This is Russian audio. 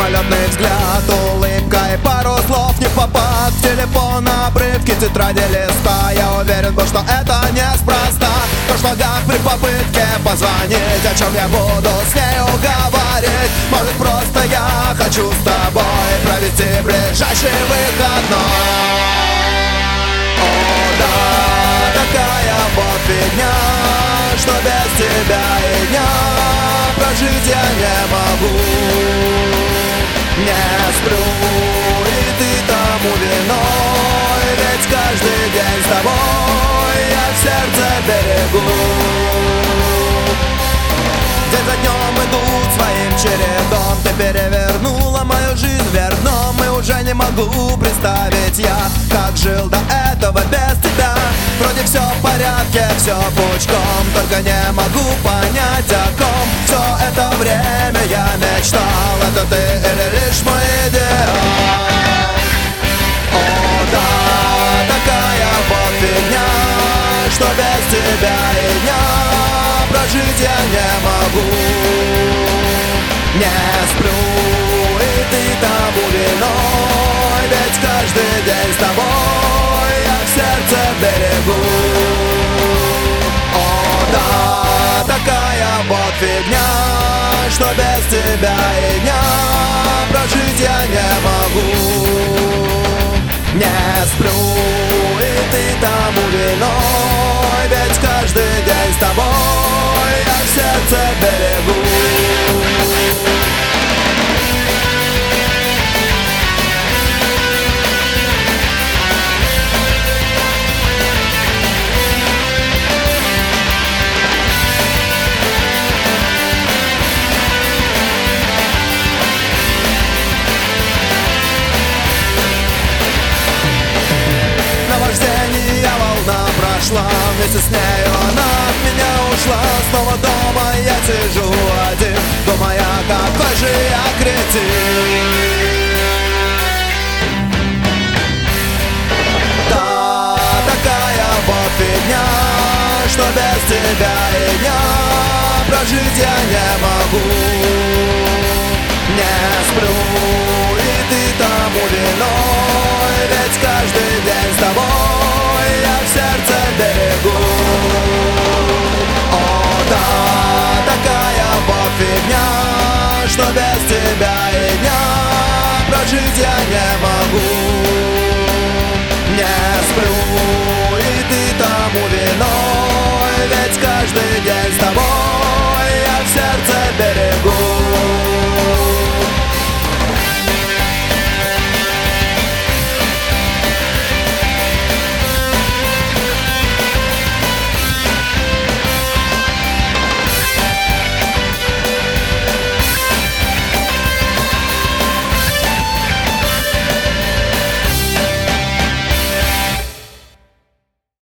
Мимолетный взгляд, улыбка и пару слов не в попад. В телефон, обрывки, тетради листа. Я уверен был, что это неспроста. То шагах при попытке позвонить, о чем я буду с нею говорить. Может, просто я хочу с тобой провести ближайший выходной. О, да, такая вот фигня, что без тебя и дня прожить я не могу. Не сплю, и ты тому виной, ведь каждый день с тобой я в сердце берегу. День за днем идут своим чередом. Ты перевернула мою жизнь вверх дном. И уже не могу представить я, как жил до этого без тебя. Вроде все в порядке, все пучком, только не могу понять, о ком все это время я мечтал. Это ты или лишь мой идеал? О, да, такая вот фигня, что без тебя и дня прожить я не могу. Не сплю, и ты тому виной, ведь каждый день с тобой я в сердце берегу. О, да, такая вот фигня, что без тебя и дня прожить я не могу. Не сплю, и ты тому виной, ведь каждый день с тобой я в сердце берегу. Наваждение волна прошла, вместе с нею она от меня ушла. Снова дома я сижу один, думая, какой же я кретин. Да, такая вот фигня, что без тебя и дня прожить я не могу. Не сплю, и ты тому виной, ведь каждый день с тобой я в сердце берегу. О, да, такая вот фигня, что без тебя и дня прожить я не могу. Не сплю, и ты тому виной, ведь каждый день